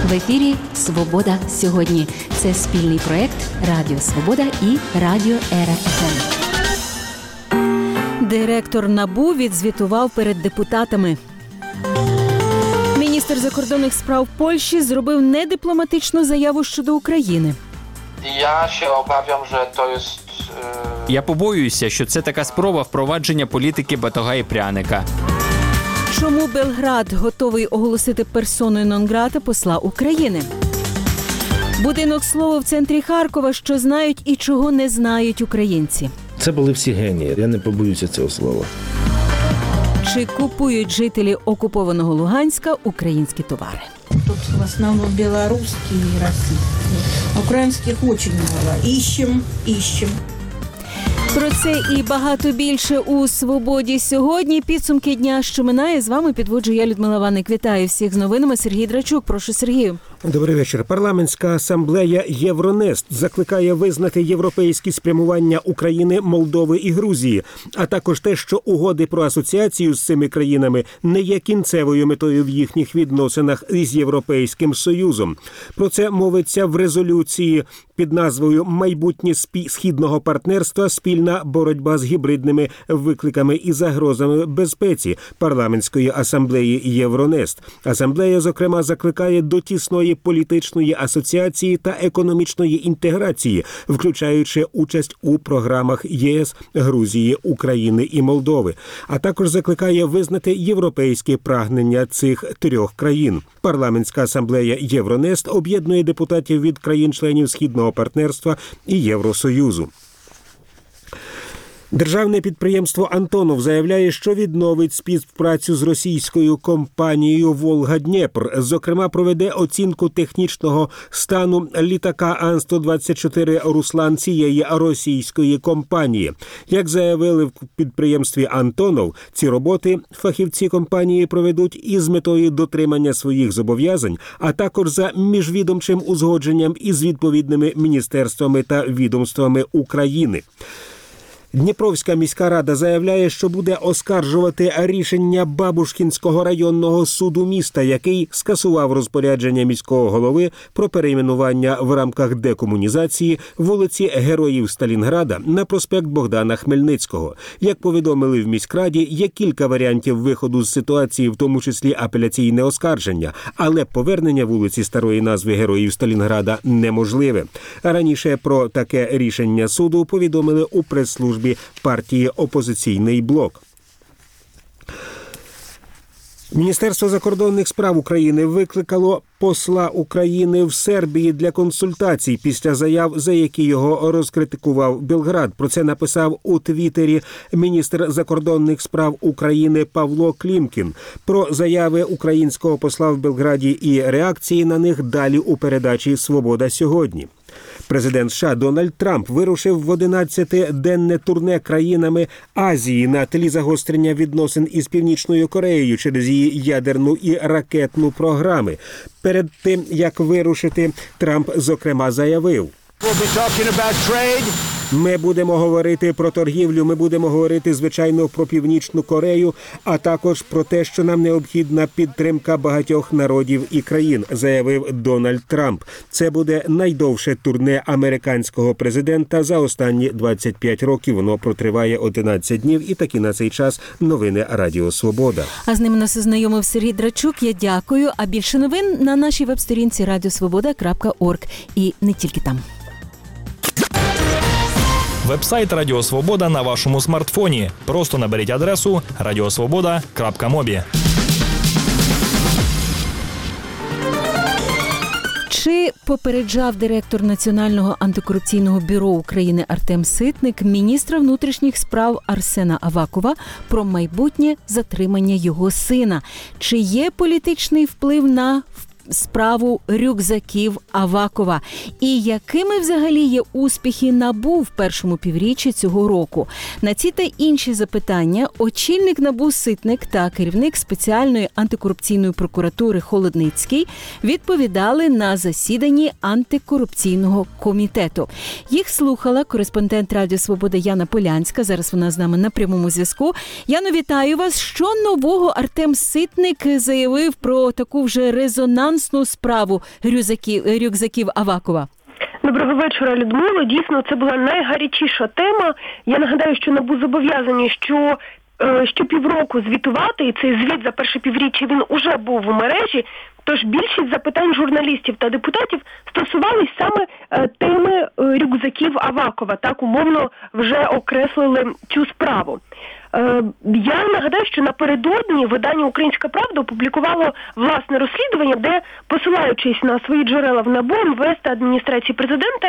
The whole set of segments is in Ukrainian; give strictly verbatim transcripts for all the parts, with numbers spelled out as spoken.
В ефірі «Свобода сьогодні». Це спільний проєкт Радіо Свобода і Радіо Ера еф ем. Директор НАБУ відзвітував перед депутатами. Міністр закордонних справ Польщі зробив недипломатичну заяву щодо України. Я się obawiam, że to jest... Я побоююся, що це така спроба впровадження політики батога і пряника. Чому Белград готовий оголосити персоною нон-грата посла України? Будинок слова в центрі Харкова, що знають і чого не знають українці. Це були всі генії, я не побоюся цього слова. Чи купують жителі окупованого Луганська українські товари? Тут в основном белорусские и российские. Украинских очень мало. Ищем, ищем. Про це і багато більше у «Свободі сьогодні». Підсумки дня, що минає. З вами підводжу я, Людмила Ваник. Вітаю всіх з новинами. Сергій Драчук. Прошу, Сергію. Добрий вечір. Парламентська асамблея «Євронест» закликає визнати європейські спрямування України, Молдови і Грузії, а також те, що угоди про асоціацію з цими країнами не є кінцевою метою в їхніх відносинах із Європейським Союзом. Про це мовиться в резолюції під назвою «Майбутнє східного партнерства. Спільна боротьба з гібридними викликами і загрозами безпеці» Парламентської асамблеї «Євронест». Асамблея, зокрема, закликає до тісної політичної асоціації та економічної інтеграції, включаючи участь у програмах ЄС, Грузії, України і Молдови, а також закликає визнати європейські прагнення цих трьох країн. Парламентська асамблея «Євронест» об'єднує депутатів від країн-членів Східного партнерства і Євросоюзу. Державне підприємство «Антонов» заявляє, що відновить співпрацю з російською компанією «Волга-Дніпр». Зокрема, проведе оцінку технічного стану літака Ан сто двадцять чотири «Руслан» цієї російської компанії. Як заявили в підприємстві «Антонов», ці роботи фахівці компанії проведуть із метою дотримання своїх зобов'язань, а також за міжвідомчим узгодженням із відповідними міністерствами та відомствами України. Дніпровська міська рада заявляє, що буде оскаржувати рішення Бабушкінського районного суду міста, який скасував розпорядження міського голови про перейменування в рамках декомунізації вулиці Героїв Сталінграда на проспект Богдана Хмельницького. Як повідомили в міськраді, є кілька варіантів виходу з ситуації, в тому числі апеляційне оскарження, але повернення вулиці старої назви Героїв Сталінграда неможливе. Раніше про таке рішення суду повідомили у прес-службі партії «Опозиційний блок». Міністерство закордонних справ України викликало посла України в Сербії для консультацій після заяв, за які його розкритикував Белград. Про це написав у Твіттері міністр закордонних справ України Павло Клімкін. Про заяви українського посла в Белграді і реакції на них далі у передачі «Свобода сьогодні». Президент США Дональд Трамп вирушив в одинадцятиденне турне країнами Азії на тлі загострення відносин із Північною Кореєю через її ядерну і ракетну програми. Перед тим, як вирушити, Трамп, зокрема, заявив: «Ми будемо говорити про торгівлю, ми будемо говорити, звичайно, про Північну Корею, а також про те, що нам необхідна підтримка багатьох народів і країн», заявив Дональд Трамп. Це буде найдовше турне американського президента за останні двадцять п'ять років. Воно протриває одинадцять днів. І такі на цей час новини Радіо Свобода. А з ними нас ознайомив Сергій Драчук. Я дякую. А більше новин на нашій веб-сторінці радіосвобода крапка орг. І не тільки там. Вебсайт Радіо Свобода на вашому смартфоні. Просто наберіть адресу радіосвобода крапка мобі. Чи попереджав директор Національного антикорупційного бюро України Артем Ситник міністра внутрішніх справ Арсена Авакова про майбутнє затримання його сина? Чи є політичний вплив на справу рюкзаків Авакова? І якими взагалі є успіхи НАБУ в першому півріччі цього року? На ці та інші запитання очільник НАБУ Ситник та керівник спеціальної антикорупційної прокуратури Холодницький відповідали на засіданні антикорупційного комітету. Їх слухала кореспондент Радіо Свобода Яна Полянська. Зараз вона з нами на прямому зв'язку. Яно, вітаю вас. Що нового Артем Ситник заявив про таку вже резонансну резонансну справу рюкзаків, рюкзаків Авакова? Доброго вечора, Людмило. Дійсно, це була найгарячіша тема. Я нагадаю, що НАБУ зобов'язані, що що півроку звітувати, і цей звіт за перше півріччя він уже був у мережі, тож більшість запитань журналістів та депутатів стосувались саме е, теми е, рюкзаків Авакова, так умовно вже окреслили цю справу. Е, я нагадаю, що напередодні видання «Українська правда» опублікувало власне розслідування, де, посилаючись на свої джерела в НАБУ, МВС та адміністрації президента,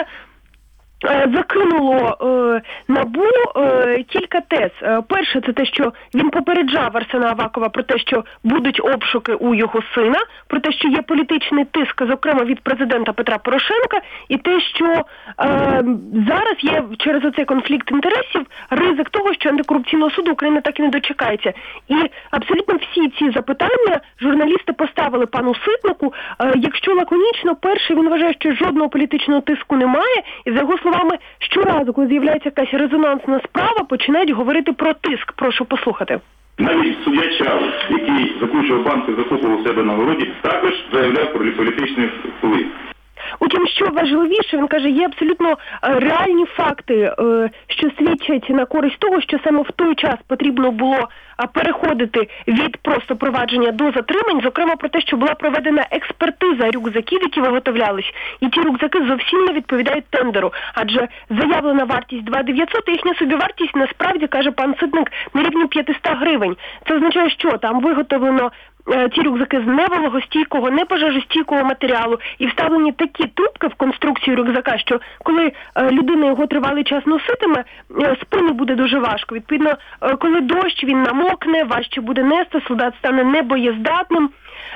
закинуло е, НАБУ е, кілька тез. Е, перше, це те, що він попереджав Арсена Авакова про те, що будуть обшуки у його сина, про те, що є політичний тиск, зокрема від президента Петра Порошенка, і те, що е, зараз є через оцей конфлікт інтересів ризик того, що антикорупційного суду Україна так і не дочекається. І абсолютно всі ці запитання журналісти поставили пану Ситнику. Е, якщо лаконічно, перше, він вважає, що жодного політичного тиску немає, і за його словами, щоразу, коли з'являється якась резонансна справа, починають говорити про тиск. Прошу послухати. Навіть суддя Чавес, який закручував банки, захопив у себе на городі, також заявляв про політичний вплив. Утім, що важливіше, він каже, є абсолютно реальні факти, що свідчать на користь того, що саме в той час потрібно було переходити від просто провадження до затримань, зокрема про те, що була проведена експертиза рюкзаків, які виготовлялись, і ті рюкзаки зовсім не відповідають тендеру, адже заявлена вартість два тисячі дев'ятсот, і їхня собівартість насправді, каже пан Ситник, на рівні п'ятсот гривень. Це означає, що там виготовлено ті рюкзаки з невологостійкого, непожежостійкого матеріалу і вставлені такі трубки в конструкцію рюкзака, що коли людина його тривалий час носитиме, спині буде дуже важко. Відповідно, коли дощ, він намокне, важче буде нести, солдат стане небоєздатним.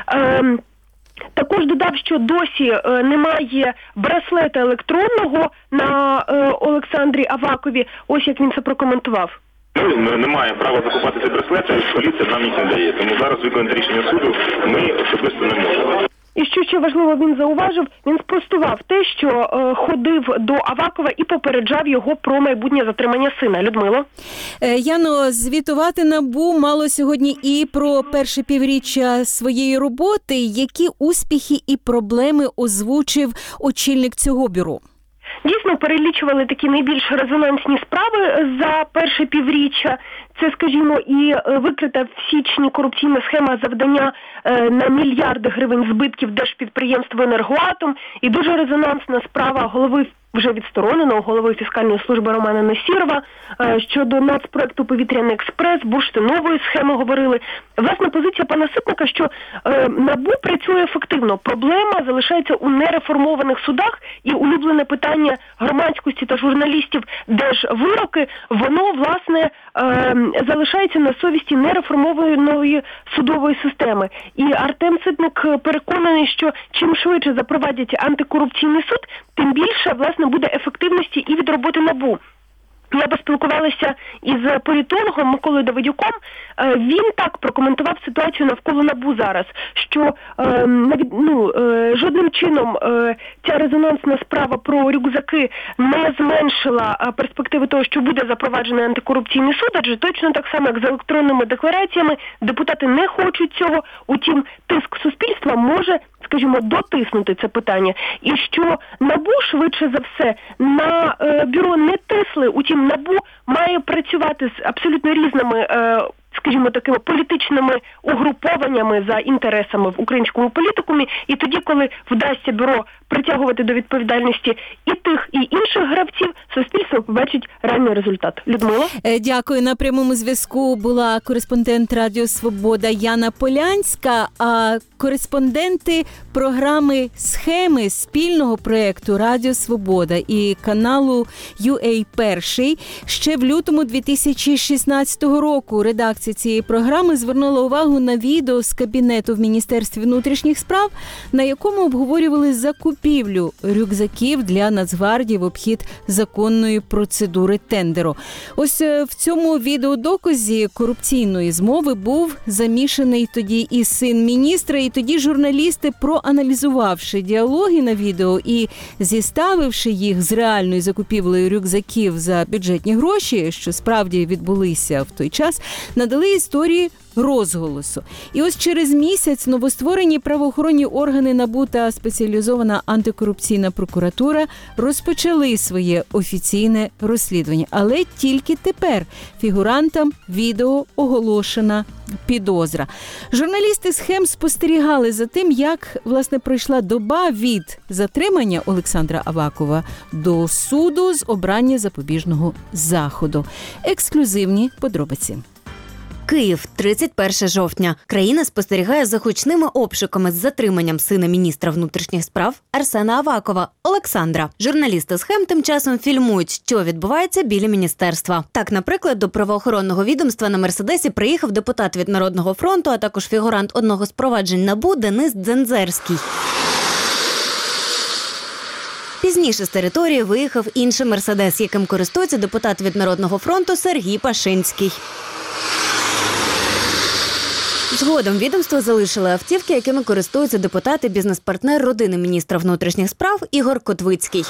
Також додав, що досі немає браслета електронного на Олександрі Авакові. Ось як він це прокоментував. Ми не маємо права закупати ці браслети, поліція нам їх не дає. Тому зараз виконати рішення суду ми особисто не можемо. І що ще важливо він зауважив, він спростував те, що е, ходив до Авакова і попереджав його про майбутнє затримання сина. Людмило? Е, Яно, звітувати НАБУ мало сьогодні і про перше півріччя своєї роботи. Які успіхи і проблеми озвучив очільник цього бюро? Дійсно, перелічували такі найбільш резонансні справи за перше півріччя. Це, скажімо, і викрита в січні корупційна схема завдання на мільярди гривень збитків держпідприємству «Енергоатом», і дуже резонансна справа голови вже відстороненого голови фіскальної служби Романа Насірова щодо нацпроекту «Повітряний експрес», бурштинової схеми говорили. Власне, позиція пана Ситника, що НАБУ працює ефективно. Проблема залишається у нереформованих судах, і улюблене питання громадськості та журналістів, де ж вироки, воно, власне, залишається на совісті нереформованої судової системи. І Артем Ситник переконаний, що чим швидше запровадять антикорупційний суд, тим більше, власне, буде ефективності і від роботи НАБУ. Я поспілкувалася із політологом Миколою Давидюком. Він так прокоментував ситуацію навколо НАБУ зараз, що ну, жодним чином ця резонансна справа про рюкзаки не зменшила перспективи того, що буде запроваджений антикорупційний суд, адже точно так само, як з електронними деклараціями, депутати не хочуть цього, утім тиск суспільства може, скажімо, дотиснути це питання. І що НАБУ, швидше за все, на е, бюро не тисли, утім НАБУ має працювати з абсолютно різними, е, скажімо, такими політичними угрупованнями за інтересами в українському політикумі, і тоді, коли вдасться бюро притягувати до відповідальності і тих, і інших гравців, суспільство побачить реальний результат. Людмила? Дякую. На прямому зв'язку була кореспондент Радіо Свобода Яна Полянська, а кореспонденти програми «Схеми» спільного проєкту Радіо Свобода і каналу ю ей Перший ще в лютому дві тисячі шістнадцятого року редакція цієї програми звернула увагу на відео з кабінету в Міністерстві внутрішніх справ, на якому обговорювали закупівлю рюкзаків для Нацгвардії в обхід законної процедури тендеру. Ось в цьому відеодоказі корупційної змови був замішаний тоді і син міністра, і тоді журналісти, проаналізувавши діалоги на відео і зіставивши їх з реальною закупівлею рюкзаків за бюджетні гроші, що справді відбулися в той час, надали надали історії розголосу. І ось через місяць новостворені правоохоронні органи НАБУ та спеціалізована антикорупційна прокуратура розпочали своє офіційне розслідування. Але тільки тепер фігурантам відео оголошена підозра. Журналісти «Схем» спостерігали за тим, як, власне, пройшла доба від затримання Олександра Авакова до суду з обрання запобіжного заходу. Ексклюзивні подробиці. Київ, тридцять перше жовтня. Країна спостерігає за гучними обшуками з затриманням сина міністра внутрішніх справ Арсена Авакова, Олександра. Журналісти «Схем» тим часом фільмують, що відбувається біля міністерства. Так, наприклад, до правоохоронного відомства на «Мерседесі» приїхав депутат від Народного фронту, а також фігурант одного з проваджень НАБУ Денис Дзензерський. Пізніше з території виїхав інший «Мерседес», яким користується депутат від Народного фронту Сергій Пашинський. Згодом відомство залишили автівки, якими користуються депутати, бізнес-партнер родини міністра внутрішніх справ Ігор Котвицький.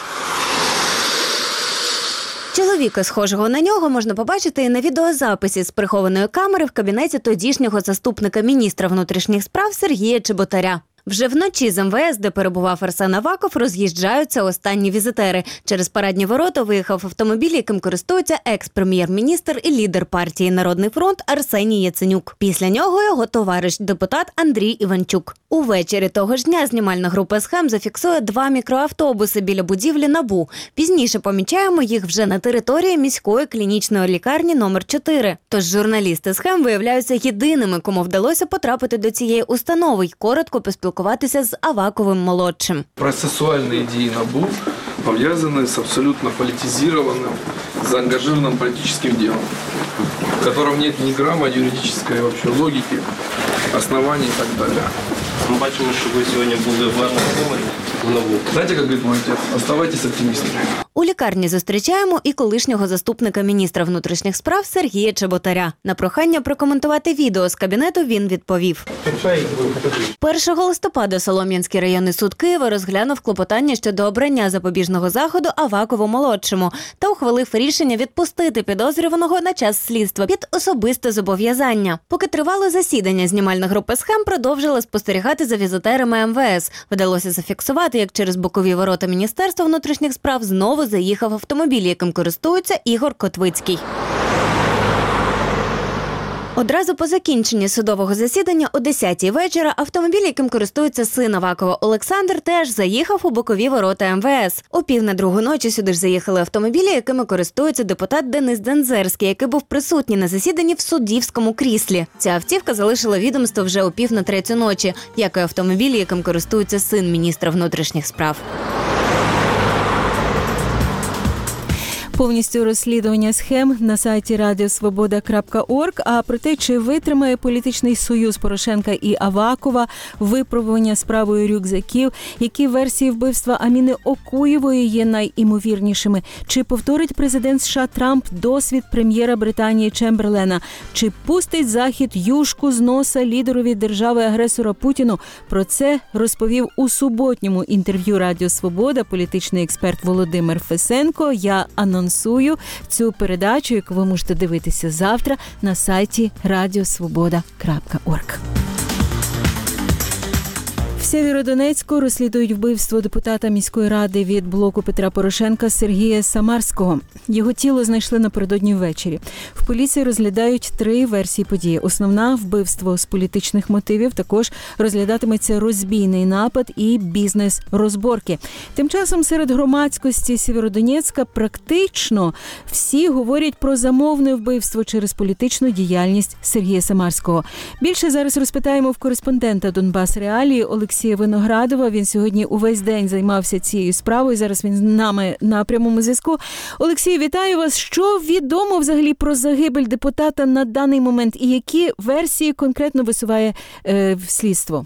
Чоловіка, схожого на нього, можна побачити і на відеозаписі з прихованої камери в кабінеті тодішнього заступника міністра внутрішніх справ Сергія Чеботаря. Вже вночі з ем ве ес, де перебував Арсен Аваков, роз'їжджаються останні візитери. Через парадні ворота виїхав автомобіль, яким користується екс-прем'єр-міністр і лідер партії «Народний фронт» Арсеній Яценюк. Після нього його товариш, депутат Андрій Іванчук. Увечері того ж дня знімальна група «Схем» зафіксує два мікроавтобуси біля будівлі НАБУ. Пізніше помічаємо їх вже на території міської клінічної лікарні номер чотири. Тож журналісти «Схем» виявляються єдиними, кому вдалося потрапити до цієї установи й коротко поспілкуватися з Аваковим-молодшим. Процессуальные идеи НАБУ пов'язаны с абсолютно политизированным, заангажированным политическим делом, в котором нет ни грамма юридической вообще логики, оснований и так далее. Ми бачимо, що ви сьогодні були в вашому номері в НАБУ. Знаете, как говорит мой отец, оставайтесь оптимистами. У лікарні зустрічаємо і колишнього заступника міністра внутрішніх справ Сергія Чеботаря. На прохання прокоментувати відео з кабінету він відповів. першого листопада Солом'янський районний суд Києва розглянув клопотання щодо обрання запобіжного заходу Авакову-молодшому та ухвалив рішення відпустити підозрюваного на час слідства під особисте зобов'язання. Поки тривало засідання, знімальна група «Схем» продовжила спостерігати за візитерами ем ве ес. Вдалося зафіксувати, як через бокові ворота Міністерства внутрішніх справ знову заїхав автомобіль, яким користується Ігор Котвицький. Одразу по закінченні судового засідання о десятій вечора автомобіль, яким користується син Авакова Олександр, теж заїхав у бокові ворота ем ве ес. О пів на другу ночі сюди ж заїхали автомобілі, якими користується депутат Денис Дзензерський, який був присутній на засіданні в суддівському кріслі. Ця автівка залишила відомство вже о пів на третю ночі, як і автомобіль, яким користується син міністра внутрішніх справ. Повністю розслідування «Схем» на сайті радіо свобода крапка орг, а про те, чи витримає політичний союз Порошенка і Авакова випробування справою рюкзаків, які версії вбивства Аміни Окуєвої є найімовірнішими, чи повторить президент США Трамп досвід прем'єра Британії Чемберлена, чи пустить Захід юшку з носа лідерові держави-агресора Путіну. Про це розповів у суботньому інтерв'ю Радіо Свобода політичний експерт Володимир Фесенко. Я анонсую цю передачу, яку ви можете дивитися завтра на сайті радіо свобода крапка орг. В Сєвєродонецьку розслідують вбивство депутата міської ради від блоку Петра Порошенка Сергія Самарського. Його тіло знайшли напередодні ввечері. В поліції розглядають три версії події. Основна – вбивство з політичних мотивів. Також розглядатиметься розбійний напад і бізнес-розборки. Тим часом серед громадськості Сєвєродонецька практично всі говорять про замовне вбивство через політичну діяльність Сергія Самарського. Більше зараз розпитаємо в кореспондента Донбас Реалії Олексія Виноградова. Він сьогодні увесь день займався цією справою. Зараз він з нами на прямому зв'язку. Олексій, вітаю вас. Що відомо взагалі про загибель депутата на даний момент і які версії конкретно висуває е, слідство?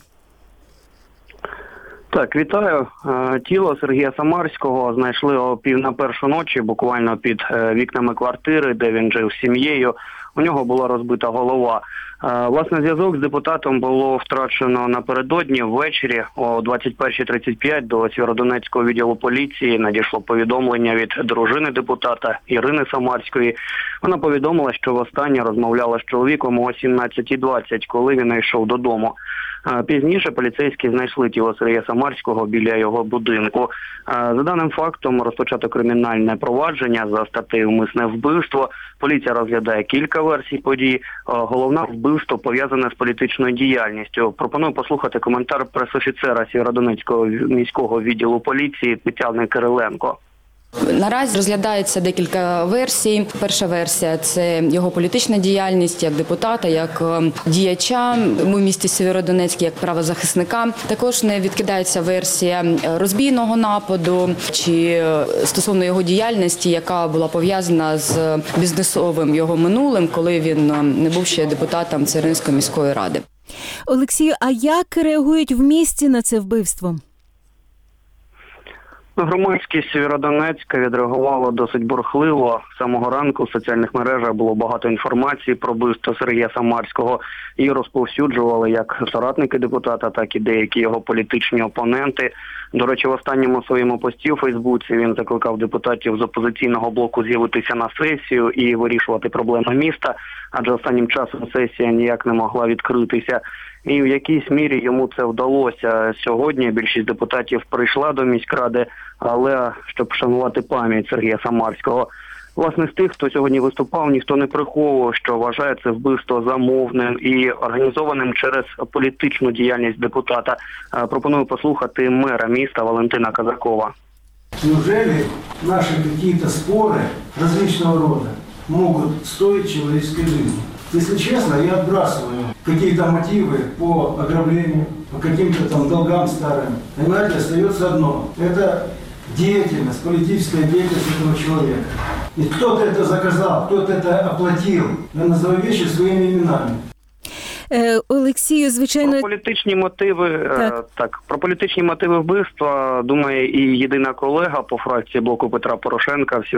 Так, вітаю. Тіло Сергія Самарського знайшли о пів на першу ночі, буквально під вікнами квартири, де він жив з сім'єю у нього була розбита голова. Власне, зв'язок з депутатом було втрачено напередодні ввечері о двадцять перша тридцять п'ять до Сєвєродонецького відділу поліції надійшло повідомлення від дружини депутата Ірини Самарської. Вона повідомила, що востаннє розмовляла з чоловіком о сімнадцята двадцять, коли він йшов додому. Пізніше поліцейські знайшли тіло Сергія Самарського біля його будинку. За даним фактом розпочато кримінальне провадження за статтею «Умисне вбивство». Поліція розглядає кілька версій подій. Головне вбивство пов'язане з політичною діяльністю. Пропоную послухати коментар пресофіцера Сєвєродонецького міського відділу поліції Тетяни Кириленко. Наразі розглядається декілька версій. Перша версія – це його політична діяльність як депутата, як діяча у місті Сєвєродонецьк, як правозахисника. Також не відкидається версія розбійного нападу чи стосовно його діяльності, яка була пов'язана з бізнесовим його минулим, коли він не був ще депутатом Царинської міської ради. Олексію, а як реагують в місті на це вбивство? Громадськість Сєвєродонецька відреагувала досить бурхливо. З самого ранку в соціальних мережах було багато інформації про вбивство Сергія Самарського. Її розповсюджували як соратники депутата, так і деякі його політичні опоненти. До речі, в останньому своєму пості у Фейсбуці він закликав депутатів з опозиційного блоку з'явитися на сесію і вирішувати проблеми міста, адже останнім часом сесія ніяк не могла відкритися. І в якійсь мірі йому це вдалося. Сьогодні більшість депутатів прийшла до міськради, але щоб вшанувати пам'ять Сергія Самарського. Власне, з тих, хто сьогодні виступав, ніхто не приховував, що вважає це вбивство замовним і організованим через політичну діяльність депутата. Пропоную послухати мера міста Валентина Казакова. Неужели наши какие-то споры различного рода могут стоить человеческой жизни? Если честно, я отбрасываю какие-то мотивы по ограблению, по каким-то там долгам старым. Понимаете, остается одно. Это деятельность, политическая деятельность этого человека. И кто-то это заказал, кто-то это оплатил. Я называю вещи своими именами. Е, Олексію, звичайно... Про політичні мотиви, так. так, про політичні мотиви вбивства думає і єдина колега по фракції блоку Петра Порошенка. Всі...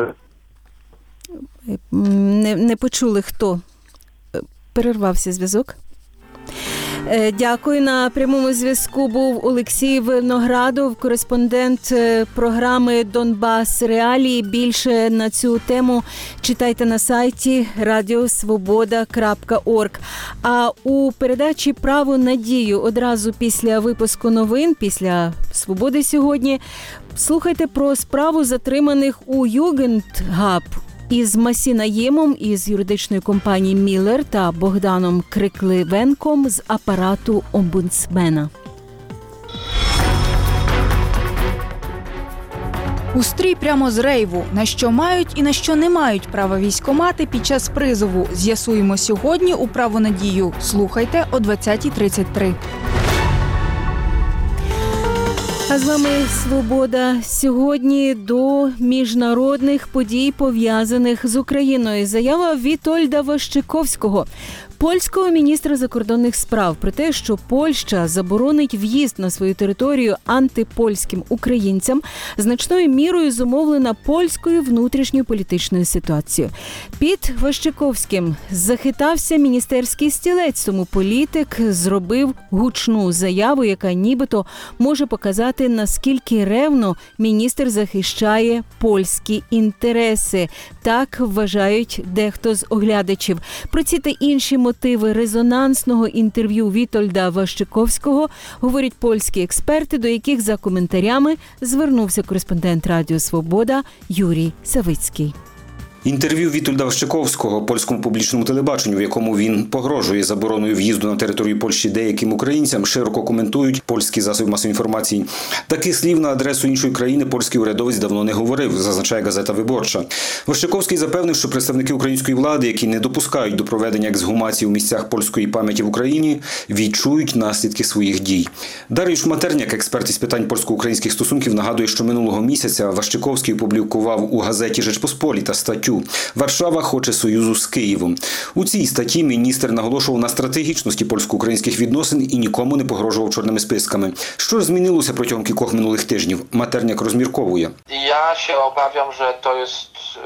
Не, не почули, хто? Перервався зв'язок. Дякую. На прямому зв'язку був Олексій Виноградов, кореспондент програми «Донбас Реалії». Більше на цю тему читайте на сайті радіо свобода крапка орг. А у передачі «Право на дію» одразу після випуску новин, після «Свободи сьогодні», слухайте про справу затриманих у Югендгаб із Масінаємом із юридичної компанії «Міллер» та Богданом Крикливенком з апарату омбудсмена. Устрій прямо з рейву. На що мають і на що не мають права військкомати під час призову. З'ясуємо сьогодні у «Право на дію». Слухайте о двадцята тридцять три. А з вами «Свобода». Сьогодні до міжнародних подій, пов'язаних з Україною. Заява Вітольда Ващиковського, польського міністра закордонних справ, про те, що Польща заборонить в'їзд на свою територію антипольським українцям, значною мірою зумовлена польською внутрішньою політичною ситуацією. Під Ващиковським захитався міністерський стілець, тому політик зробив гучну заяву, яка нібито може показати, наскільки ревно міністр захищає польські інтереси. Так вважають дехто з оглядачів. Про ці та інші мотиви резонансного інтерв'ю Вітольда Ващиковського говорять польські експерти, до яких за коментарями звернувся кореспондент Радіо Свобода Юрій Савицький. Інтерв'ю Вітольда Ващиковського польському публічному телебаченню, в якому він погрожує забороною в'їзду на територію Польщі деяким українцям, широко коментують польські засоби масової інформації. Таких слів на адресу іншої країни польський урядовець давно не говорив, зазначає газета «Виборча». Ващиковський запевнив, що представники української влади, які не допускають до проведення ексгумації у місцях польської пам'яті в Україні, відчують наслідки своїх дій. Дар'юш Матерняк, експерт із питань польсько-українських стосунків, нагадує, що минулого місяця Ващиковський опублікував у газеті «Жечпосполіта» статтю «Варшава хоче союзу з Києвом». У цій статті міністр наголошував на стратегічності польсько-українських відносин і нікому не погрожував чорними списками. Що ж змінилося протягом кількох минулих тижнів? Матерняк розмірковує. Я się obawiam, że to jest...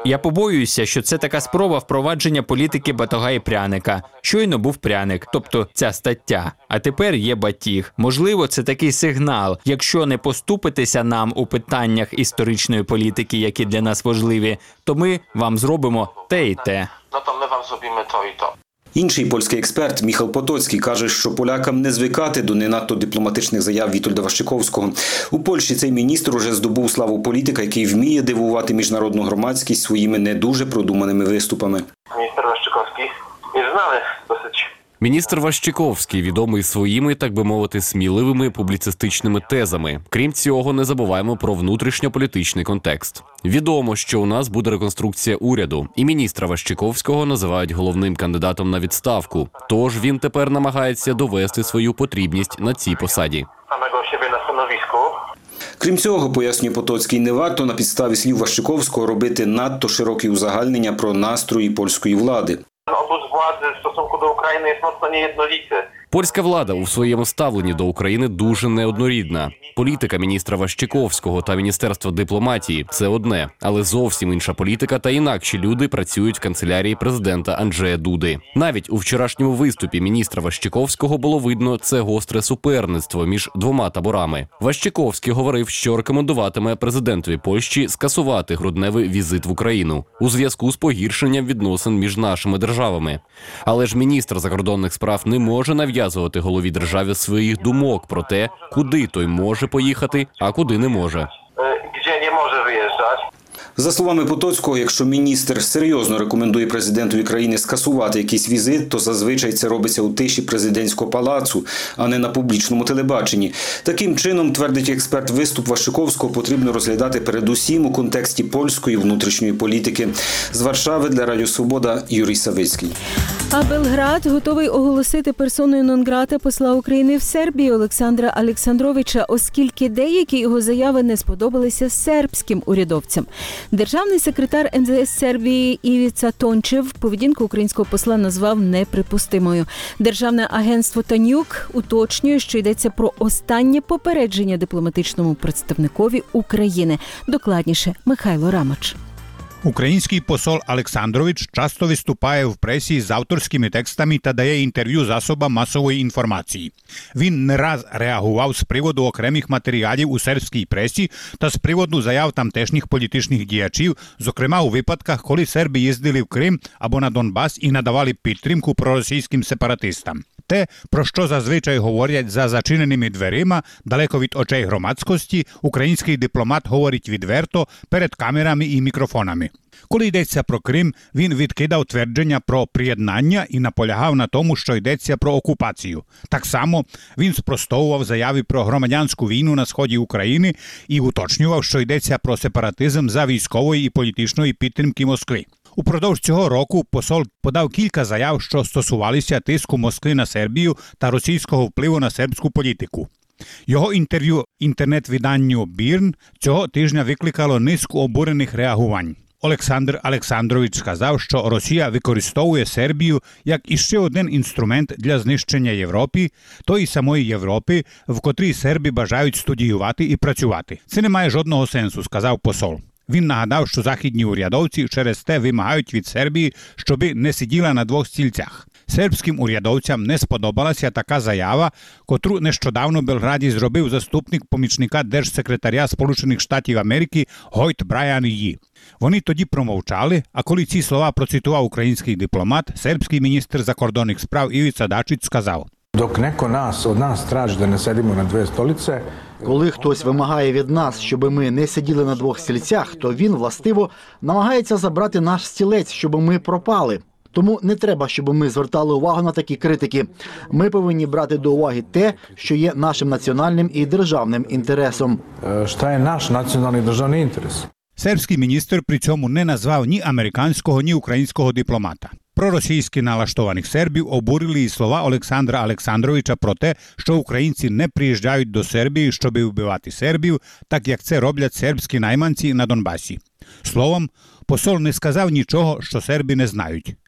Я побоююся, що це така спроба впровадження політики батога і пряника. Щойно був пряник, тобто ця стаття. А тепер є батіг. Можливо, це такий сигнал. Якщо не поступитеся нам у питаннях історичної політики, які для нас важливі, то ми вам зробимо те і те. No to my wam zrobimy to i to. Інший польський експерт Міхал Потоцький каже, що полякам не звикати до не надто дипломатичних заяв Вітольда Ващиковського. У Польщі цей міністр уже здобув славу політика, який вміє дивувати міжнародну громадськість своїми не дуже продуманими виступами. Міністр Ващиковський jest znany dosyć. Міністр Ващиковський відомий своїми, так би мовити, сміливими публіцистичними тезами. Крім цього, не забуваємо про внутрішньополітичний контекст. Відомо, що у нас буде реконструкція уряду, і міністра Ващиковського називають головним кандидатом на відставку. Тож він тепер намагається довести свою потрібність на цій посаді. Самого себе на становиску. Крім цього, пояснює Потоцький, не варто на підставі слів Ващиковського робити надто широкі узагальнення про настрої польської влади. Obóz władzy w stosunku do Ukrainy jest mocno niejednolity. Польська влада у своєму ставленні до України дуже неоднорідна. Політика міністра Ващиковського та Міністерства дипломатії – це одне, але зовсім інша політика та інакші люди працюють в канцелярії президента Анджея Дуди. Навіть у вчорашньому виступі міністра Ващиковського було видно це гостре суперництво між двома таборами. Ващиковський говорив, що рекомендуватиме президентові Польщі скасувати грудневий візит в Україну у зв'язку з погіршенням відносин між нашими державами. Але ж міністр закордонних справ не може нав'язувати голові держави своїх думок про те, куди той може поїхати, а куди не може. Gdzie nie może wyjeżdżać. За словами Потоцького, якщо міністр серйозно рекомендує президентові країни скасувати якийсь візит, то зазвичай це робиться у тиші президентського палацу, а не на публічному телебаченні. Таким чином, твердить експерт, виступ Ващиковського потрібно розглядати передусім у контексті польської внутрішньої політики. З Варшави для Радіо Свобода Юрій Савицький. А Белград готовий оголосити персоною нон-грата посла України в Сербії Олександра Олександровича, оскільки деякі його заяви не сподобалися сербським урядовцям. Державний секретар ем зе ес Сербії Івіца Тончев поведінку українського посла назвав неприпустимою. Державне агентство Танюк уточнює, що йдеться про останнє попередження дипломатичному представникові України. Докладніше Михайло Рамач. Український посол Олександрович часто виступає в пресі з авторськими текстами та дає інтерв'ю засобам масової інформації. Він не раз реагував з приводу окремих матеріалів у сербській пресі та з приводу заяв тамтешніх політичних діячів, зокрема у випадках, коли серби їздили в Крим або на Донбас і надавали підтримку проросійським сепаратистам. Те, про що зазвичай говорять за зачиненими дверима, далеко від очей громадськості, український дипломат говорить відверто перед камерами і мікрофонами. Коли йдеться про Крим, він відкидав твердження про приєднання і наполягав на тому, що йдеться про окупацію. Так само він спростовував заяви про громадянську війну на сході України і уточнював, що йдеться про сепаратизм за військової і політичної підтримки Москви. Упродовж цього року посол подав кілька заяв, що стосувалися тиску Москви на Сербію та російського впливу на сербську політику. Його інтерв'ю інтернет-виданню «Бірн» цього тижня викликало низку обурених реагувань. Олександр Олександрович сказав, що Росія використовує Сербію як іще один інструмент для знищення Європи, тої самої Європи, в котрій серби бажають студіювати і працювати. Це не має жодного сенсу, сказав посол. Він нагадав, що західні урядовці через те вимагають від Сербії, щоби не сиділа на двох стільцях. Сербським урядовцям не сподобалася така заява, котру нещодавно в Белграді зробив заступник помічника держсекретаря Сполучених Штатів Америки Гойт Брайан Ї. Вони тоді промовчали, а коли ці слова процитував український дипломат, сербський міністр закордонних справ Івіца Дачич сказав: «Док неко нас, од нас traži да не сидимо на дві столиці». Коли хтось вимагає від нас, щоб ми не сиділи на двох стільцях, то він, властиво, намагається забрати наш стілець, щоб ми пропали. Тому не треба, щоб ми звертали увагу на такі критики. Ми повинні брати до уваги те, що є нашим національним і державним інтересом. Що є наш національний державний інтерес? Сербський міністр при цьому не назвав ні американського, ні українського дипломата. Проросійськи налаштованих сербів обурили і слова Олександра Олександровича про те, що українці не приїжджають до Сербії, щоб вбивати сербів, так як це роблять сербські найманці на Донбасі. Словом, посол не сказав нічого, що серби не знають.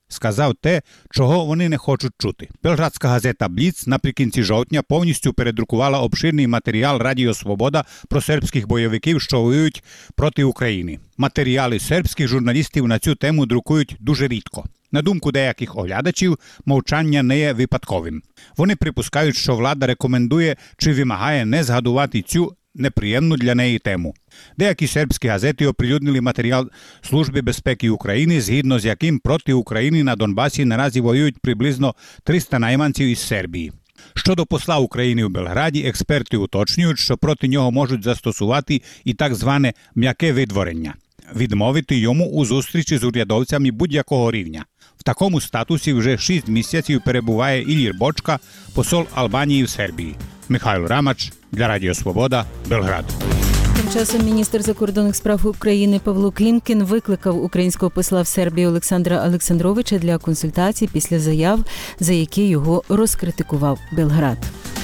сказав те, чого вони не хочуть чути. Белградська газета «Бліц» наприкінці жовтня повністю передрукувала обширний матеріал Радіо Свобода про сербських бойовиків, що воюють проти України. Матеріали сербських журналістів на цю тему друкують дуже рідко. На думку деяких оглядачів, мовчання не є випадковим. Вони припускають, що влада рекомендує чи вимагає не згадувати цю неприємну для неї тему. Деякі сербські газети оприлюднили матеріал Служби безпеки України, згідно з яким проти України на Донбасі наразі воюють приблизно триста найманців із Сербії. Щодо посла України у Белграді, експерти уточнюють, що проти нього можуть застосувати і так зване «м'яке видворення» – відмовити йому у зустрічі з урядовцями будь-якого рівня. В такому статусі вже шість місяців перебуває Ілір Бочка, посол Албанії в Сербії. Михайло Рамач для Радіо Свобода, Белград. Тим часом міністр закордонних справ України Павло Клімкін викликав українського посла в Сербії Олександра Олександровича для консультацій після заяв, за які його розкритикував Белград.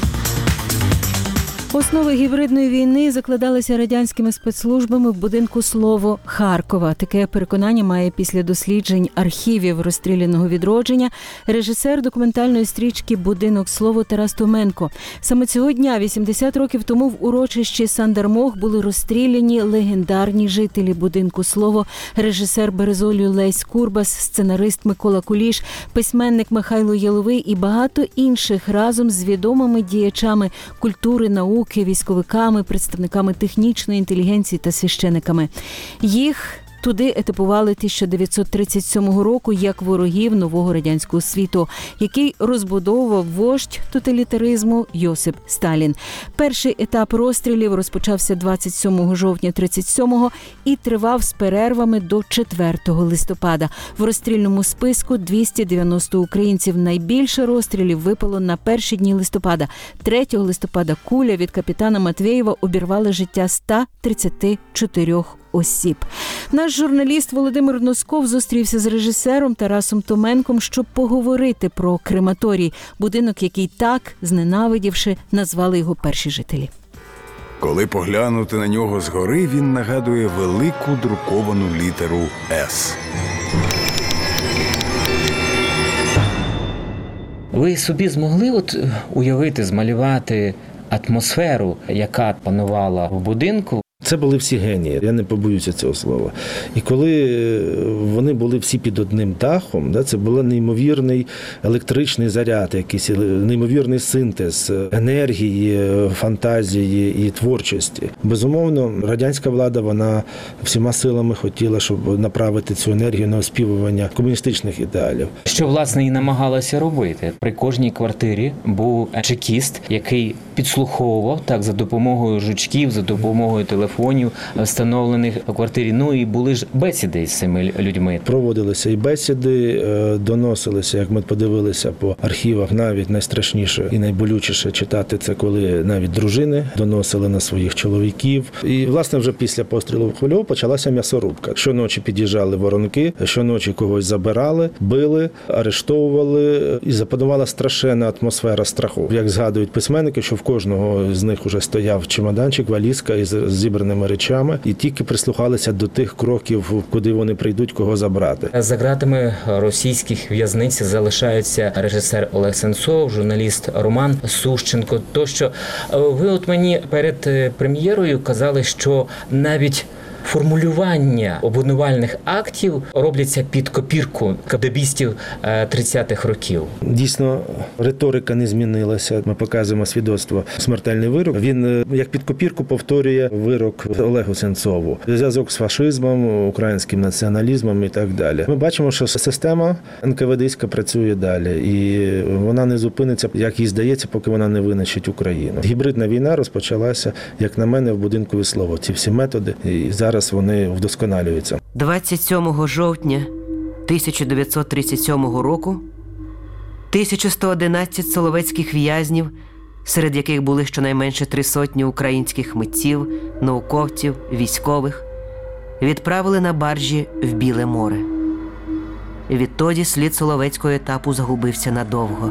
Основи гібридної війни закладалися радянськими спецслужбами в будинку «Слово» Харкова. Таке переконання має після досліджень архівів розстріляного відродження режисер документальної стрічки «Будинок «Слово» Тарас Томенко. Саме цього дня, вісімдесят років тому, в урочищі Сандармох були розстріляні легендарні жителі будинку «Слово», режисер Березолю Лесь Курбас, сценарист Микола Куліш, письменник Михайло Яловий і багато інших разом з відомими діячами культури, науки, військовиками, представниками технічної інтелігенції та священиками. Їх туди етапували тисяча дев'ятсот тридцять сьомого року як ворогів нового радянського світу, який розбудовував вождь тоталітаризму Йосип Сталін. Перший етап розстрілів розпочався двадцять сьомого жовтня тридцять сьомого і тривав з перервами до четвертого листопада. В розстрільному списку двісті дев'яносто українців. Найбільше розстрілів випало на перші дні листопада. третього листопада куля від капітана Матвєєва обірвала життя ста тридцяти чотирьох осіб. Наш журналіст Володимир Носков зустрівся з режисером Тарасом Томенком, щоб поговорити про крематорій, будинок, який так, зненавидівши, назвали його перші жителі. Коли поглянути на нього згори, він нагадує велику друковану літеру «С». Ви собі змогли от уявити, змалювати атмосферу, яка панувала в будинку? Це були всі генії, я не побоюся цього слова. І коли вони були всі під одним дахом, це був неймовірний електричний заряд, якийсь неймовірний синтез енергії, фантазії і творчості. Безумовно, радянська влада, вона всіма силами хотіла, щоб направити цю енергію на оспівування комуністичних ідеалів. Що, власне, і намагалася робити. При кожній квартирі був чекіст, який підслуховував так за допомогою жучків, за допомогою телефонів, телефонів, встановлених у квартирі. Ну і були ж бесіди з цими людьми. Проводилися і бесіди, доносилися, як ми подивилися по архівах, навіть найстрашніше і найболючіше читати це, коли навіть дружини доносили на своїх чоловіків. І, власне, вже після пострілу в Хвильово почалася м'ясорубка. Щоночі під'їжджали воронки, щоночі когось забирали, били, арештовували, і запанувала страшенна атмосфера страху. Як згадують письменники, що в кожного з них уже стояв чемоданчик, валізка із зібраними речами, і тільки прислухалися до тих кроків, куди вони прийдуть, кого забрати. За ґратами російських в'язниць залишаються режисер Олег Сенцов, журналіст Роман Сущенко. Тощо ви от мені перед прем'єрою казали, що навіть формулювання обвинувальних актів робляться під копірку кадебістів тридцятих років. Дійсно, риторика не змінилася. Ми показуємо свідоцтво «Смертельний вирок». Він як під копірку повторює вирок Олегу Сенцову. Зв'язок з фашизмом, українським націоналізмом і так далі. Ми бачимо, що система ен ка ве деська працює далі. І вона не зупиниться, як їй здається, поки вона не винищить Україну. Гібридна війна розпочалася, як на мене, в будинку «Слово». Ці всі методи і зараз Зараз вони вдосконалюються. двадцять сьомого жовтня тисяча дев'ятсот тридцять сьомого року тисяча сто одинадцять соловецьких в'язнів, серед яких були щонайменше три сотні українських митців, науковців, військових, відправили на баржі в Біле море. Відтоді слід соловецького етапу загубився надовго.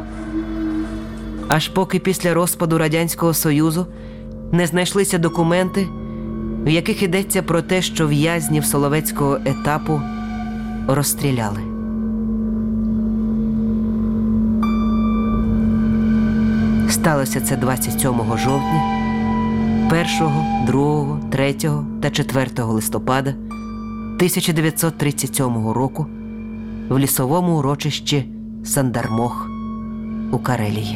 Аж поки після розпаду Радянського Союзу не знайшлися документи, в яких йдеться про те, що в'язнів соловецького етапу розстріляли. Сталося це двадцять сьомого жовтня, першого, другого, третього та четвертого листопада тисяча дев'ятсот тридцять сьомого року в лісовому урочищі Сандармох у Карелії.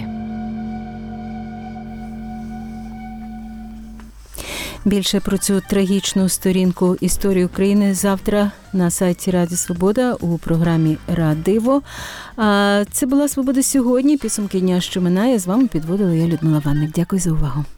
Більше про цю трагічну сторінку історії України завтра на сайті Радіо Свобода у програмі «Радиво». А це була «Свобода сьогодні». Підсумки дня, що минає. З вами підводила я, Людмила Ванник. Дякую за увагу.